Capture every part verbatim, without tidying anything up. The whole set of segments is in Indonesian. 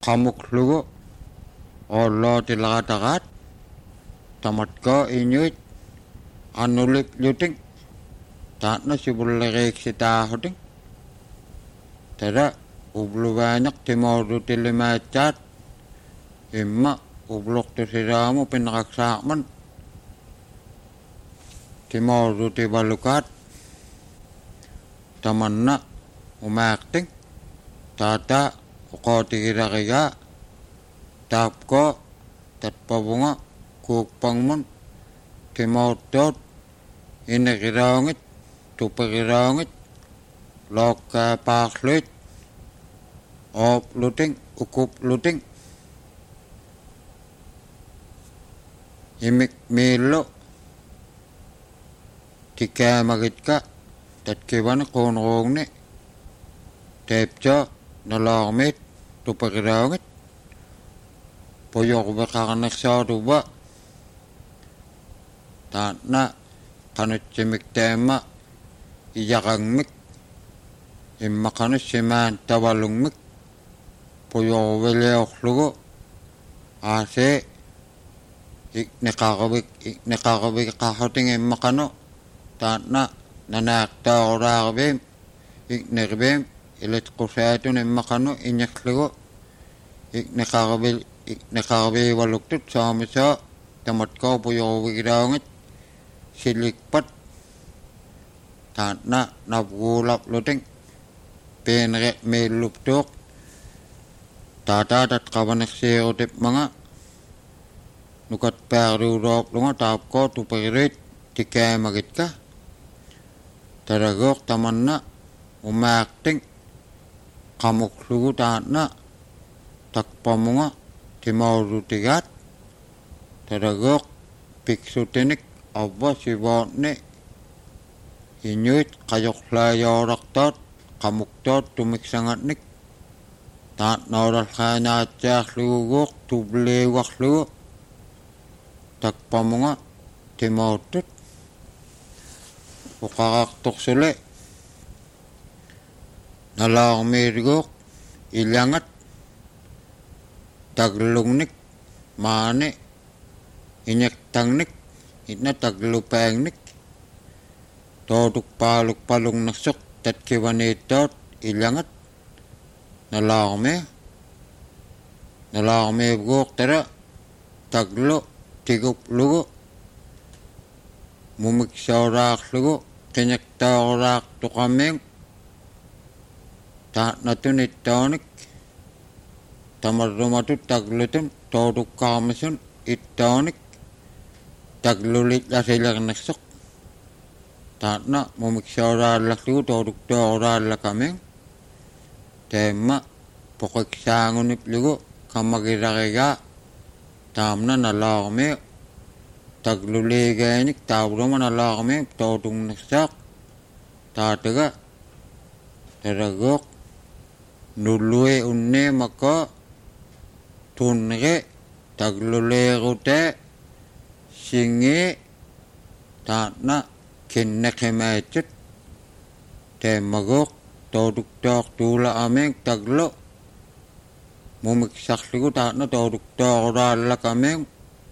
qamuklugu ollootilaqataqaat tamatko inyuit annulip luting taatna sibulleqiiksitaahuting tada ubluvaanaq timorrutilimaatsaat imma ubluqtusiraamu pinnaqaksaaqman timorrutivalukaat tamanna umaaqting taata uqootigiraqigaa taapko tatpavunga kuukpangmun timortoot inegiraungit tupegiraungit lokkaapaarluit oopluting ukupluting imik miillu tikkaamagitka tatkivani quunruugni teepco naloormiit tupegiraungit puyurveqarnersaatuva taatna qanutsimik taamma iyaqangmik immaqanussimaan tavalungmik puyurveliorlugu aasee ikneqarvik ikneqarviqarruting immaqanu taatna nanaaqtaoraaruviim ikneriviim ilitqusaatun immaqanu iñerlugu ikneqarvil ikneqarviivaluktut saamisoo tamatkoo puyurvigiraungit silikpat taatna navguulapluting peenre miilluptuuq taataatat qavanersiirutipmanga nukat paariulooqlunga taapkoo tuperiit tikkaamagitka taragoq tamanna umaaqting qamuklugu taatna takpamunga timorrutigaat taragoq piksutinik avva sivootni inyuit qajoqlaayooraqtaat qamuktaat tumiksangatnik taatnooralqaanaatsaarluguguuq tubliuarlugu takpamunga timortut uqarartorsule nalaarmiiriguuq illangat taglungnik maani iñektangnik itna taglupaangnik tootukpaalukpalungnersuq tatkivaniittaat illangat nalaarmi nalaarmiiguuq tara taglu tiguplugu mumiksauraarlugu qiñektaaroraartuqamiing taatnatunittaanik tamarrumatut taglutun tootukkaarmisun ittaanik taglulit lasilernersuq taatna mumiksauraallarlugu tootuktaororaallakamiing taamma poqiksaanguniplugu kamagirarigaa taamna nalaarmi tagluliigaanik taavluma nalaarmi tootungnersaaq taataga taragoq nullui unniimakko tunneri tagluliirutaa singi taatna kinneqimaatut taammagoq tootuktaartuulaamiing taglu mumiksarlugu taatna tootuktaaruraallakamiing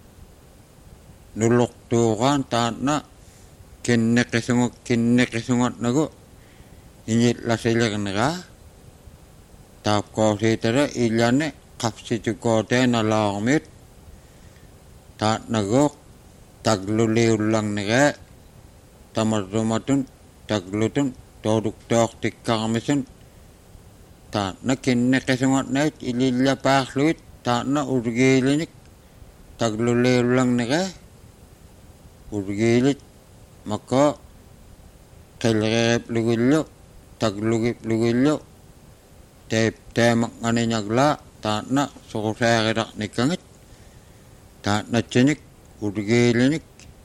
nulluqtuuqaan taatna kinneqisungut kinneqisungatnagu iñitlasilerneraa taapkoosiitara illani qapsitukootee nalaarmiit taatnagoq tagluliullarneraa tamarrumatun taglutun tootuktaortikkarmisun taatna kinneqisungatnait ilillapaarluit taatna urgiilinik tagluliullarneraa urgiilit makko qilreeriplugillu taglugipplugillu teep teemaqnganiñaglaa taatna suqusaarilarnikkangit taatnatsinik urgiilinik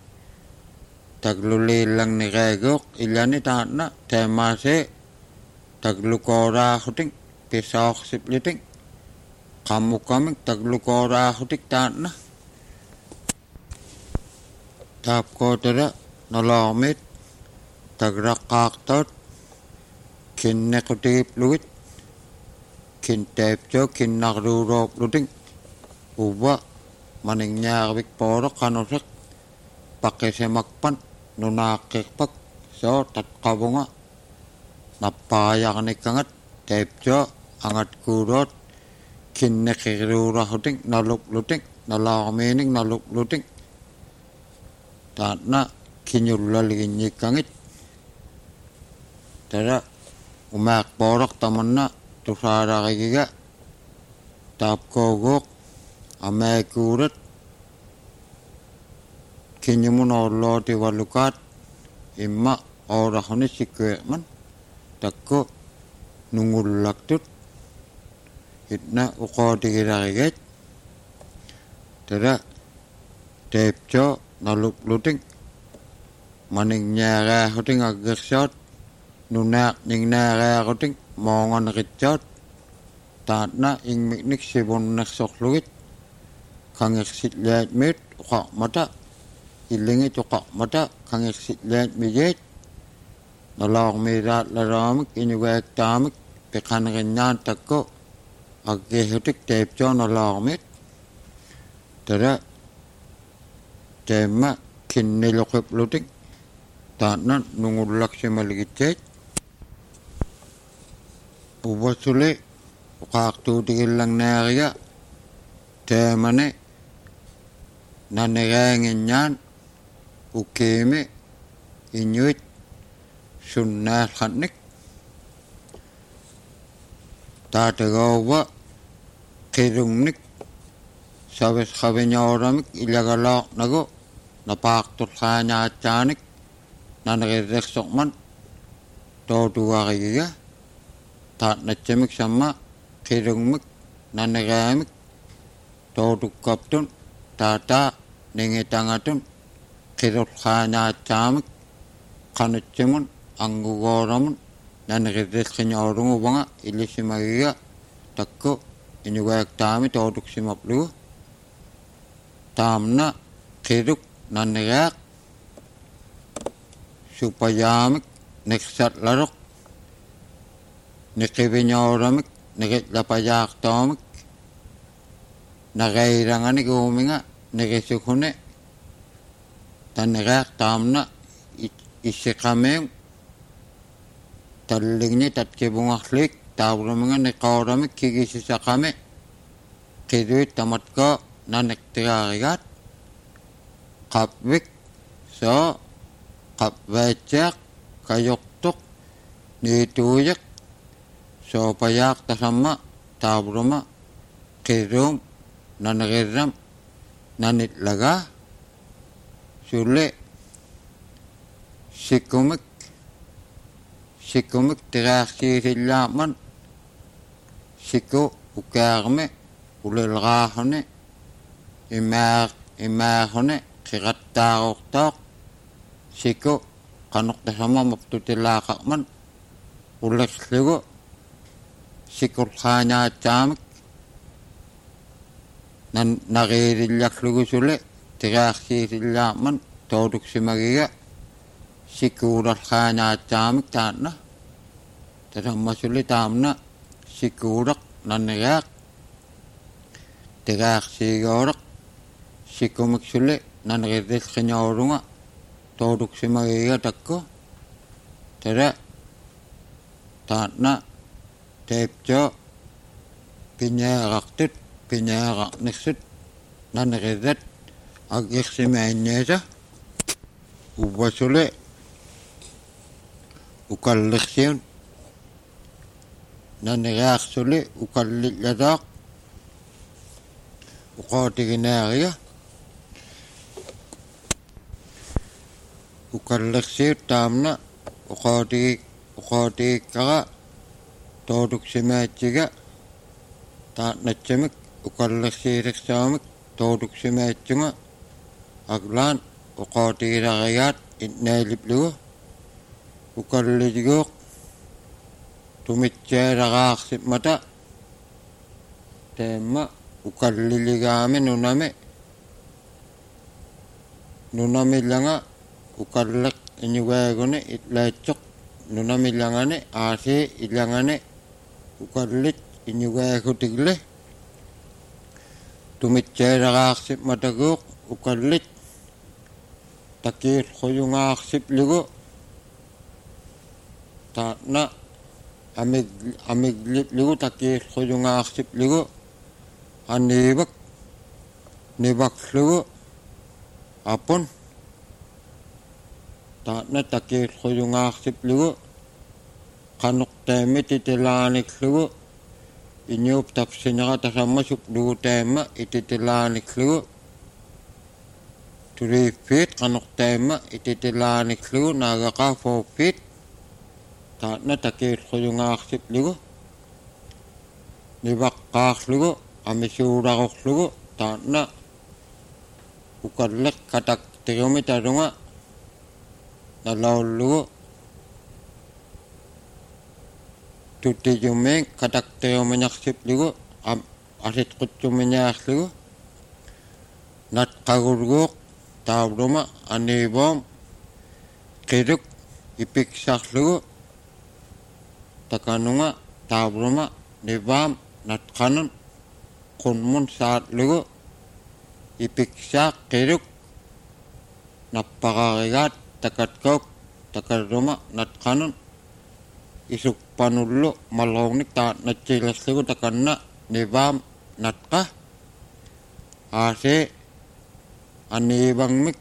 tagluliillarneraaguuq illani taatna taamaasee taglukooraahuting pisaorsipliting qammukamik taglukooraahutik taatna taapkootara nalaarmiit tagraqqaartaut kinnequtigipplugit kin teepjo kin narruuroop luting uwa maning nyaarvik pooro qanusak paqisemakpan nunaaqqiqpak so tatqavunga nappaajarnikangat teepjo angat kuuroot kinneqiruurahuting nalukluting nalaarmiinik nalukluting taatna kiñullaliginnikkangit tara umaaq pooraq tamanna tusaararigiga taapkooguuq amaikuurat kiñumunoorlooti valukaat imma oorahuni sikkueqman takku nungullaktut itna uqootigirariget tara teepjo nalukluting maningñaaraahuting aggersoot nunaaq ningnaarearuting moonganeqitsoot taatna ingmiknik sivunnersorlugit kangersitlaatmiit uqarmata illingit uqarmata kangersitlaatmigeet nalaarmiiraatlaramik inugaaktaamik piqanerinnaan takku aggehutik teepjo nalaarmiit tara teemma kinniluqipluting taatna nungullaksimaligitsiit uvasuli uqaartuutigillangnaariga teemani naneraanginñaan ukiimi iñuit sunnaalqannik taatagauva qirungnik savisqaviñooramik ilagalaarnagu napaartulqaañaatsaanik nanerirrersorman tootuarigiga taatnatsamik samma qirungmik naneraamik tootukkaptun taataa ningitangatun qirulqaañaatsaamik qanutsimun angugooramun nanerirrerqiñoorunguvanga illisimagiga takku inugaaktaami tootuksimaplugu taamna qiruk naneraaq supayaamik niqsatlaruq niqiviñooramik niqitlapayaaqtoomik naqairangani uuminga niqisukune taneraaq taamna issiqameung talligni tatkivungarlik taavruminga niqooramik kigisisaqame qiduit tamatko naneqtiraarigaat qapvik soo qapvaatsaaq kayortuq niituuyiq soopayaaq tasamma taavruma qiruum nanerirram nanitlagaa sulle sikkumik sikkumik tiraarsiisillaaman sikku ukaarmi ulilraahuni imaaq imaahuni qiqattaaruqtaaq sikku qanuqtasama maptutilaaqarman uliqlugu sikulqaañaatsaamik nan nariirillaklugu suli tiraarsiisillaaman tootuksimagiga sikkuularqaañaatsaamik taatna tasamma suli taamna sikkuuraq naneraaq tiraarsiigooraq sikkumik suli nanerirrerqiñoorunga tootuksimagiga takku tara taatna teepjo piñaaraqtut piñaaraqniqsut nanerirrat aggersimaanniasa uvvasuli ukallersiun naneraaqsuli ukallillataaq uqootiginaariga ukallersiut taamna uqootigi uqootigikkara tootuksimaatiga taatnatsamik ukallersiilersaamik tootuksimaatsunga aglaan uqootigilarigaat itnailiplugu ukallitiguuq tumitsailaraarsimmata teemma ukalliligaami nunami nunamillanga ukalleq iñugaaguni itlaatsoq nunamillangani aasii illangani ukallit inyugaakutigle tumitseeraqaarsip mataguuq ukallit takiilquyungaarsiplugu taatna amig amiglipligu takiilquyungaarsiplugu aniivak nivaklugu apun taatna takiilquyungaarsiplugu qanuqtaammi titilaaniklugu inyuup tapsinera tasammasuk luutaamma ititilaaniklugu three feet qanuqtaamma ititilaaniklugu naagaqaa four feet taatna takiilquyungaarsiplugu nivaqqaarlugu amisuulaqorlugu taatna ukalleq kataktirumi talunga nalaullugu tutiyumiin kataktirumiñarsiplugu am asitqutsumiñaarlugu natqagulguuq taavluma aniivoom qiluk ipiksarlugu takanunga taavluma nivaam natqanun qunmun saatlugu ipiksaaq qiluk nappaqarigaat takatkauk takarruma natqanun isukpanullu malornik taatnatsiilerlugu takanna nivaam natqa aasee aniivangmik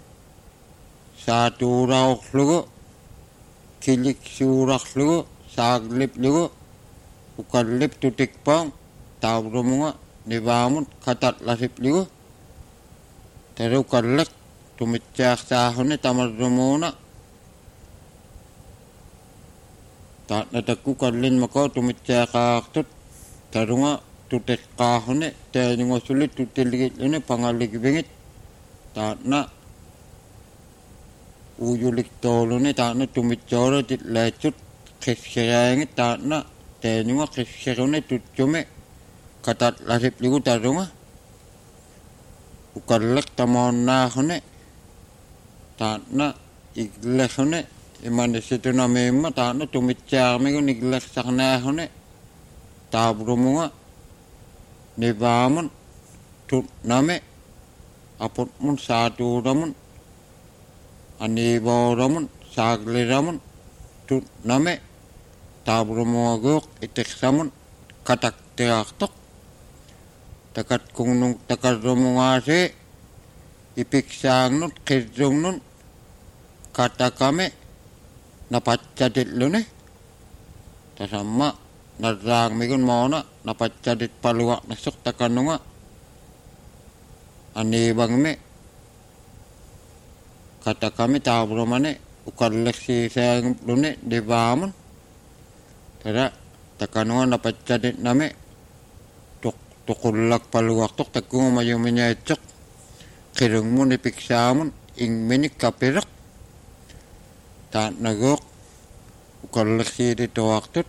saatuuraqorlugu kiliksuurarlugu saagliplugu ukallip tutikpaang taavlumunga nivaamun katatlasiplugu taru ukallek tumitsaarsaahuni tamarrumuuna taatna takku kallinmakoo tumitsaaqaartut tarunga tuteqqaahuni taaningosuli tutilligitluni pangalikvingit taatna uujuliktooluni taatna tumitsoora titlaatsut qissiraangit taatna taanunga qissiruni tutsumi katatlasiplugu tarunga ukallek tamoonnaahuni taatna iglehuni imanisitunameemma taatna tumitsaarmigu niglersarnaahuni taavlumunga nivaamun tutnami aputmun saatuuramun aniivooramun saagliramun tutnami taavlumuaguuq itiksamun kataktiraartoq takatkungnung takarrumungaasii ipiksaangnut qirrungnun katakami napatsatilluni tasamma narraangmigun moona napatsatit paluaqnassuq takanunga aniivangmi katakami taavlumani ukalleksiisaagluni nivaamun tara takanunga napatsatitnami tuqullak paluaqtoq takkuumayumiñaitsoq qirungmun ipiksaamun ingminik kapiraq taatnaguuq ukalleksiitituaqtut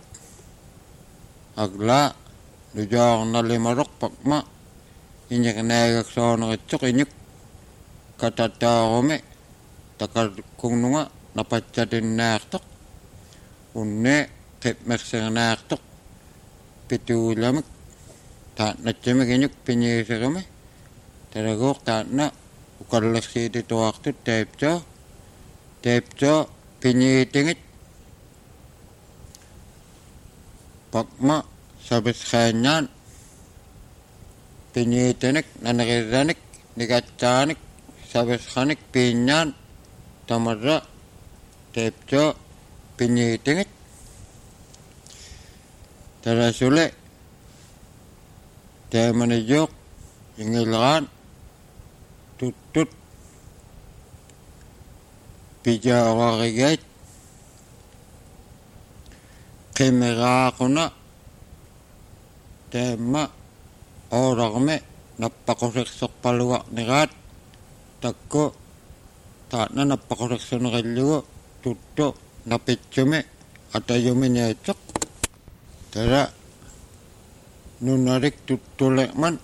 aglaa nujoornalimaroq pakma iñiqnaagaksoonerittsoq iñuk katataarumi takarkununga napatsatinnaartoq unne qipmersernaartoq pituulamik taatnatsimik iñuk piñiiserumi taraguuq taatna ukalleksiitituaqtut taipsoo taipsoo piñiitingit pakma sabisqaaññaan piñiitinik naneqirranik nigatsaanik sabisqanik piiññaan tamarra taipsoo piñiitingit tarasuli taamanijuuq ingilqaan tuttut pijaorarigait qimiraaquna taamma oorarmi nappaqusirsorpaluarniraat takku taatna nappaqusirsunerillugu tuttu napitsumi atayumiñaitsoq tara nunarik tuttuleqman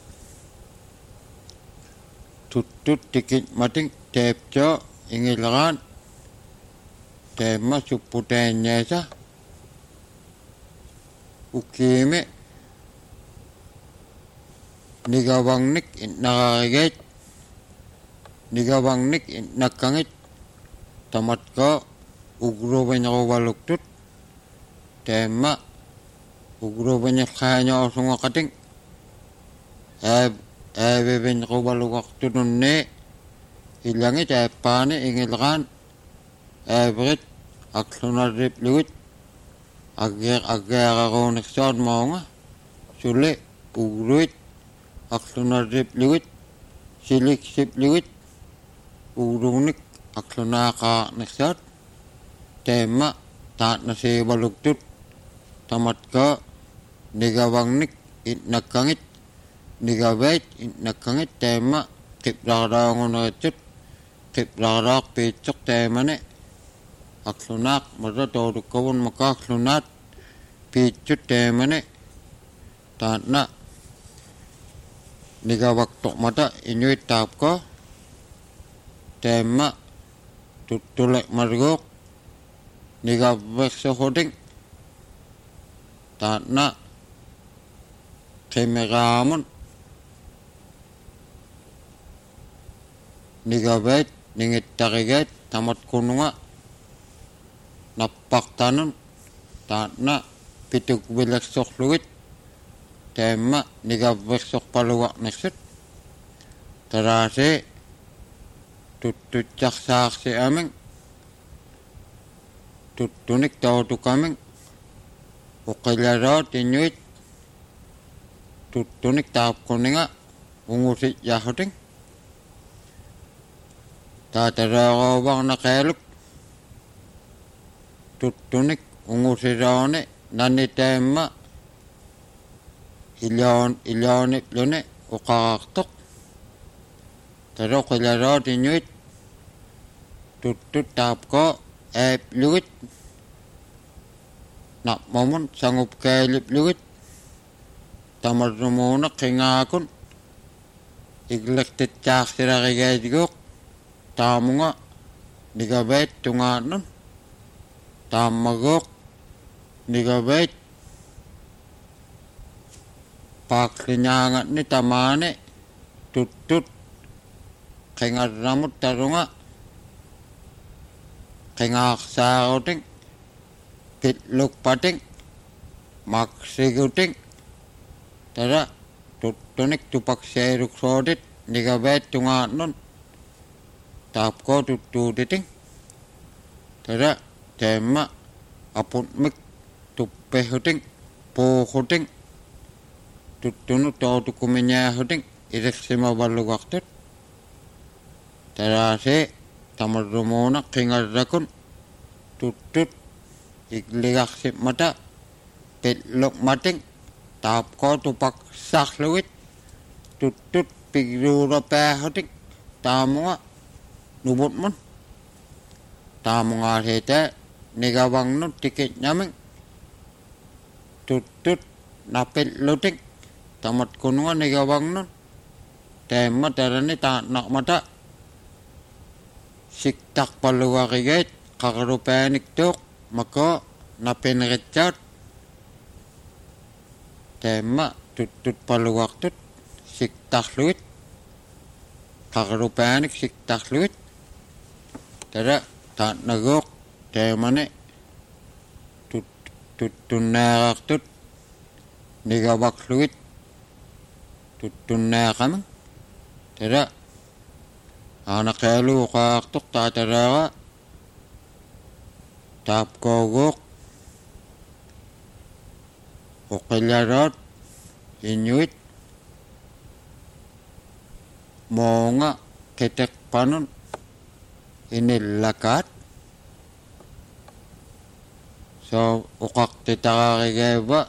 tuttut tikitmatik taipsoo ingilqaan taamma supputaaññaasa ukiimi nigawangnik nakakigit nigawangnik nakangit tamat ko ugro banyak waluktut tema ugro banyak kanya osunga kating ab ebe banyak waluktut nunne ilangit apane ingilkan abrit aksunarip luit agar agar aronik sod maunga sule ugruit aksunarip luit silik sip luit urunik aksunaka neksat tema tak nasi baluktut tamat ka nigawangnik it nakangit nigawait it nakangit tema kiprarangon recet kiprarak pecok tema ne aksunak mata tawdu kawun maka aksunat picut tema ne tak na nigawaktok mata inuit tap ka tema tutulek margok nigawek sehoding tak na kemeramun nigawet ningit tariget tamat kununga napak tanun tak na pituk bilek sok luit tema nigawek sok paluak neset terase tututcak saksi aming tutunik tau tu kaming ukilarot inuit tutunik tap kuninga ungusit yahuting tataragawang nakaluk tutunik ungusirone nani tema ilon ilonip lune ukakaktok taro ukilarot inuit tutut tap ko ep luit nak momen sanggup kelip luit tamar rumona kengakun iglek tecak siragigay digok tamunga nigabet tunganon tamagok nigabet paklinyangat ni tamane tutut kengaramut tarunga kengak sauting pitluk pating maksiguting tara tutunik tupak seruk sodit nigabet tunganon tap ko tutuditing tara tema apun mik tupehuting pohuting tutunu tau tukumenya huting irek sima balu waktu tara se tamar rumona kengarakun tutut igligak sip mata pitluk mating tap ko tupak sakluit tutut pigrura pehuting tamunga nubut mun tamunga hete nigawang nun tikit nyaming tutut napit luting tamat kununga nigawang nun tema terani tak nak mata siktak paluwakigit kakarupanik tuk maka napin rechat tema tutut paluwak tut siktak luit kakarupanik siktak luit tera tak nagok tema ne tut tutunak tut nigawak luit tutunak tera anak kalu kaktuk tataraga tap kogok ukilarot inuit monga ketek panun ini lakat so ukak titakakigeba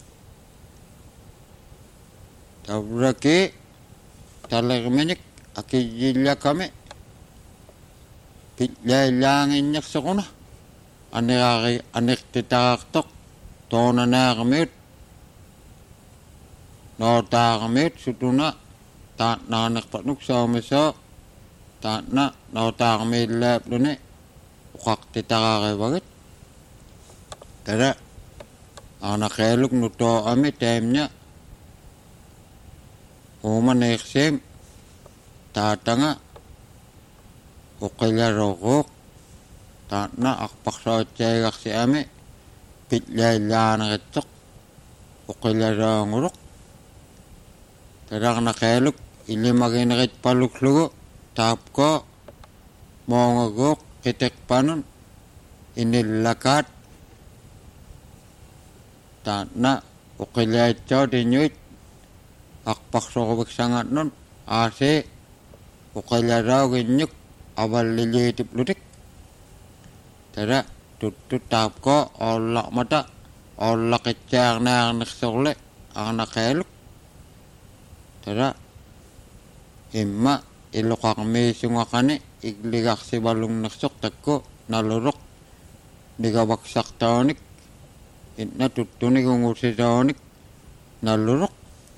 tabraki talagmenik akijilya kami pitlailangin nyak sakuna anekaki anek titakaktok tona nakamit no takamit sutuna ta nanak patnuk sa mesa ta na no takamit lep lune ukak titakakibagit tara anak eluk nuto ami temnya umaneeksim taatanga uqilaruquuq taatna aqparsuatsaigaqsiami pitlaillaaneritsoq uqilaruanguruq tadarnaqaaluk illimaginerit paluklugu taapko moongaguuq qiteqpanun inillakaat taatna uqilaitsautinyuit aqparsuquviksangatnun aasi uqilarauginnyuk avalliliitiplutik tada tuttu taapko ollaqmata ollaqitsaarnaarnersorle arnaqaaluk tada imma iluqarmiisungaqani igligarsivalungnersoq takku naluruq nigavaksartaanik inna tuttunigungusitaanik naluruq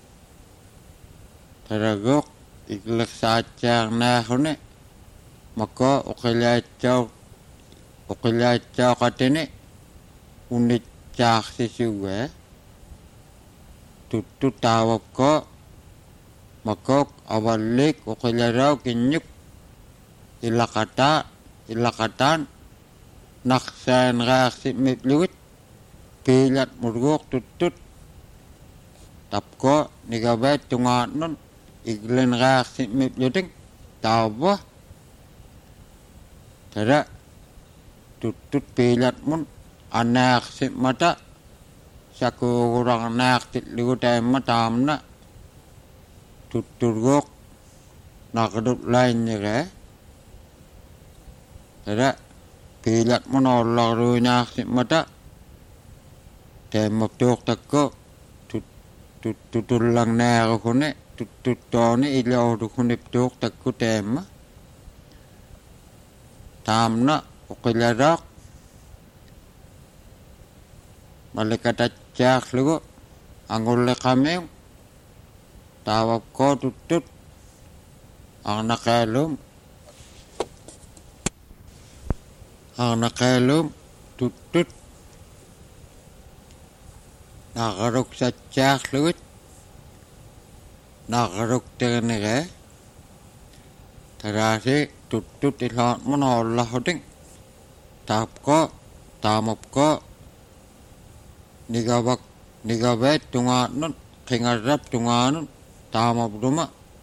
tadaguuq iglersaatsaarnaarune makko uqilaatsaau uqilaatsaaqatini unitsaarсисуга tuttu taavapko makok avallik uqilarau kinnyuk ilaqataa ilaqataan naqsaanraarsimmiplugit piilat murguuq tuttut tapko nigavaat tungaatnun iglenraarsimmiplutik taavva tada tuttut piilat mun anaarsimmata sakuugurarnaartillugu taimma taamna tutturguuq naqdutlainnire tada piilat mun ollaruinaarsimmata taimmaptuuqtakku tuttutullangnaarukune tuttuttooni ilaurukuniptuuqtakku taimma taamna uqilaraaq malikatatsaarlugu angulliqamiu taavapko tuttut arnaqaalum arnaqaalum tuttut naqaruksatsaarlugit naqaruktirinire tadaasi tuttut ilaatmun ollahutin taapko taamapko nigavak nigavaat tungaatnun qingarrap tungaanun taamapduma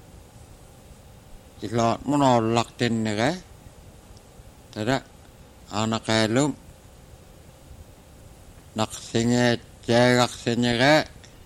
ilaatmun ollaqtinnire tada arnaqaalum naqsingeetsaagaqsinire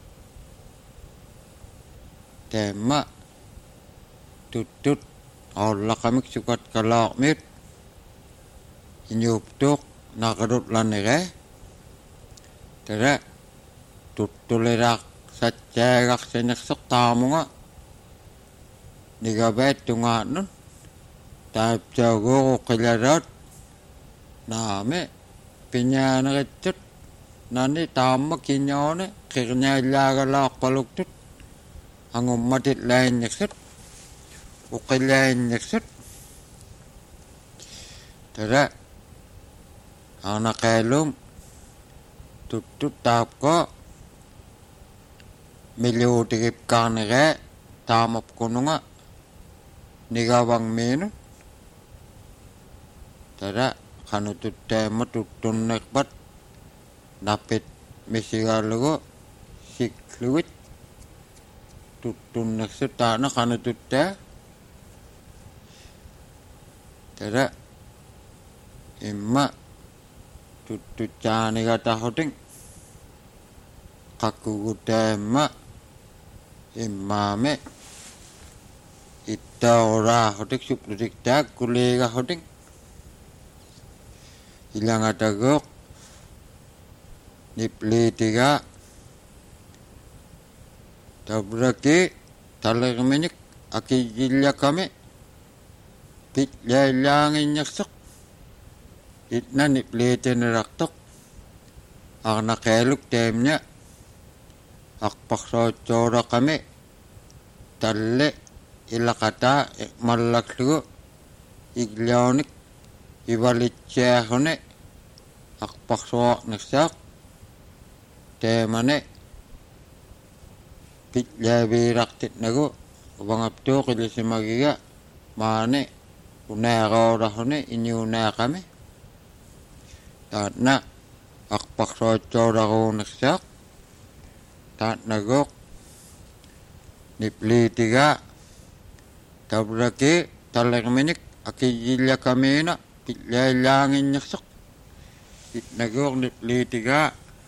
taimma tuttut ollaqamik sukat kalaaqmit inyuptuuq naqadutlanire tada tuttuliraaq satsaagaqsinersoq taamunga nigavaat tungaatnun taapsaaguuq uqilaraat naame pinyaanerittut nani taamma kinyoone qirñaillaagalaaqqaluktut angummatit lainnirsut uqilainnirsut tada arnaqaalum tuttut taapko miluutigipkaarnire taamapkununga nigavangmiinut tada qanututtaimma tuttunnerpat napit misigaalugu siklugit tuttunnersut taana qanututtaa tada imma tuttutsaanigatahhutin qakkugutaimma immaame ittauraahutik suplutiktaak kuliigahhutin ilangataguuq nipliitiga tabraki talerminik akijillakami pitlaillanginnersoq itna nipliitinerartoq arnaqaaluk taimna aqparsuatsooraqami talle ilaqataa mallaklugu igliaunik ivalitsiaarune aqparsuarnersaaq taimane pitlaviirartitnagu ubangaptu qilisimagiga maane unaaqaurahune inyunaaqami taatna aqpaqsootsoolaruunersaaq taatnagoq nipliitiga tablaki talerminik akijillakamiina pillaaillaanginnersaq itnagoq nipliitiga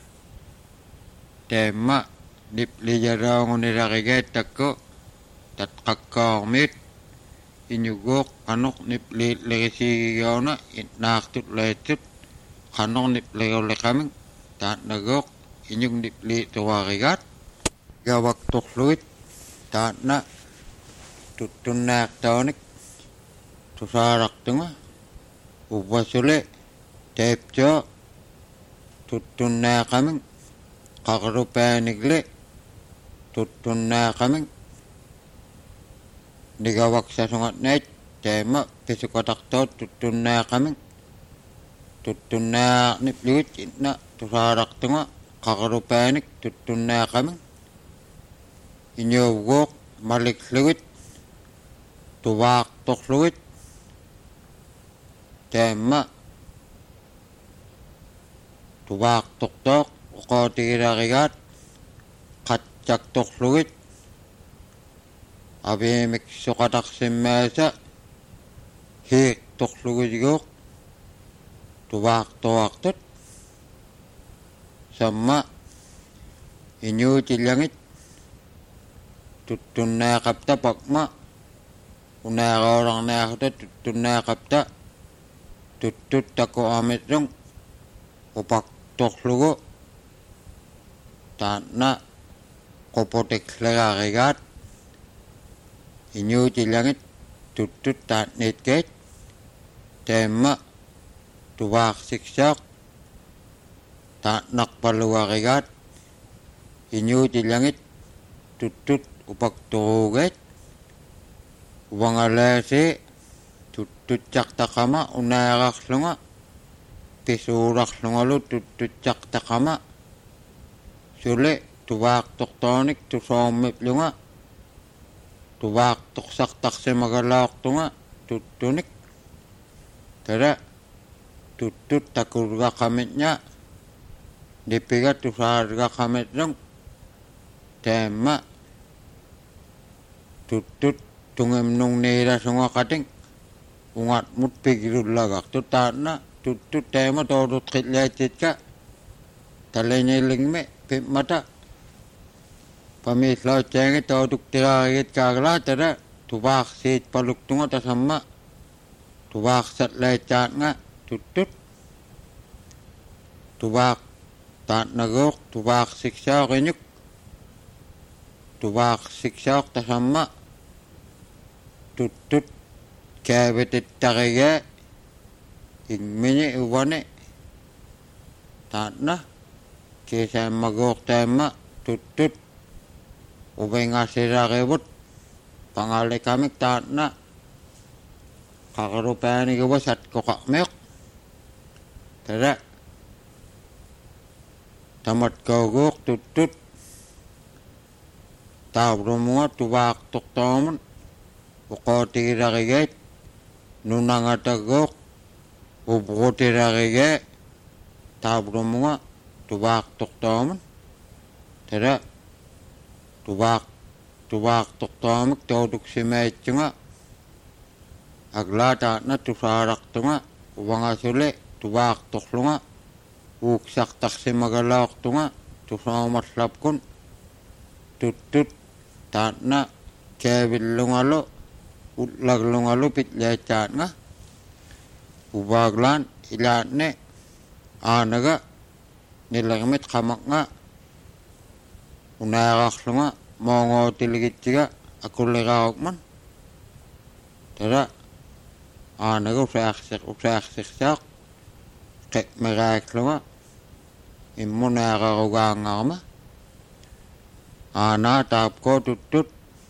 teemma nipliyaraungunilarigaat takku tatqakkaarmiit inyugoq qanuq nipliitlerisigigauna itnaartut laitut qanuq nipliulliqamik taatnagoq inyuk nipliituarigaat gavaktorluit taatna tuttunnaaqtaunik tusaalaqtunga uvvasule teeptio tuttunnaaqamik qaqrupaanikle tuttunnaaqamik nigavaksasungatnaat teema pisuqataqtaut tuttunnaaqamik tuttunnaaqnipluit itna tusaalaqtunga qaqrupaanik tuttunnaaqamik inyuuguuq malikluit tuvaaqtorluit teema tuvaaqtortooq uqootigilarigaat qatjaktorluit aviimik suqataqsimmaasa hiiqtorlugitiguuq tuvaaqtoaqtut samma inyuutillangit tuttunnaaqapta pakma unaaqaulornaaquta tuttunnaaqapta tuttut taku amitlung upaqtorlugu taatna qopotiklerarigaat inyuutillangit tuttut taatniitkeet teemma tuvaaqsiksaaq taatnaqpaluarigaat inyuutillangit tuttut upakturuugeet uvangalaasi tuttutjaqtaqama unaaqarlunga pisuularlungalu tuttutjaqtaqama sule tuvaaqtortoonik tusoormiplunga tuvaaqtorsaqtarsimagalaortunga tuttunik tara tuttut takulgaqamitña nipiga tusaalgaqamitlung teemma tuttut tungemnung niilasungaqating ungatmut pigilullagaqtu taatna tuttut teema toolutqitlaatitka talenilingme pimmata pamiislautsaangi tootuktiraarigit kaagalaa tara tuvaaqsiit paluktunga tasamma tuvaaqsatlaitsaatnga tuttut tuvaaq taatnaguuq tuvaaqsiksaoqinyuk tuvaaqsiksaoq tasamma tuttut kaavitittarigaa ingmini uvani taatna kiisaammaguuq taamma tuttut uvingasirarivut pangalikamik taatna qaqrupaaniguva satkoqarmiuq tara tamatkauguuq tuttut taavrumuga tuvaaqtortoomun uqootigilarigaat nunangataguuq ubrutilarigaa taavrumuga tuvaaqtortoomun tara tuvaaq tuvaaqtortoomik tootuksimaitsunga aglaa taatna tusaalaqtunga uvangasule tuvaaqtorlunga uuksaqtarsimagalaortunga tusoomallaapkun tuttut taatna kaavillungalu ullaglungalu pitlaatsaatnga uvaaglaan ilaatne aanaga nilermit qamaqnga unaaqarlunga moongootiligittiga akulliraarukman tara aanaga usaaqsiq usaaqsiqsaaq qe'meraaqlunga immunaaqarugaangarma aanaa taapkoo tuttut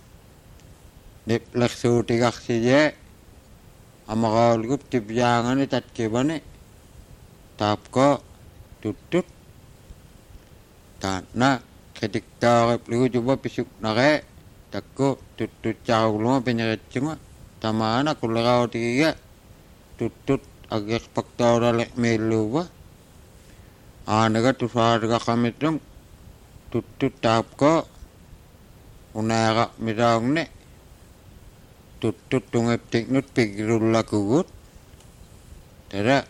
niplersuutigarsiyaa amaqaulgup tipyaangani tatkivani taapkoo tuttut taatna qitiktaaqipligu tuva pisuknaree takku tutut caulunga penyeretsunga tamana kulerau tiga tutut agak faktor lek meluwa anaga tusarga kamitum tutut tapko unaga midaungne tutut tungep teknut pigirul lakugut tada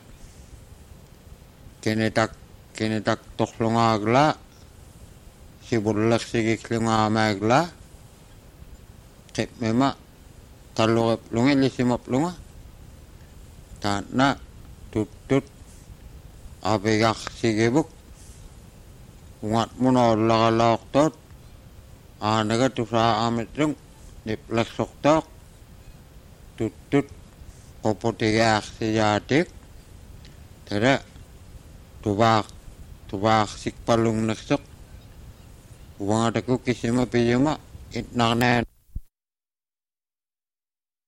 kenetak kenetak toklongagla sibulak sigik lungamagla kep mema talurep lunga lisimap lunga tanna tutut abegak sigebuk ungat muno lagalak tot anaga tusa ametrung niplek soktok tutut kopotigak sijatik tada tubak tubak sikpalung naksok uang ada kisima pijama itnaknen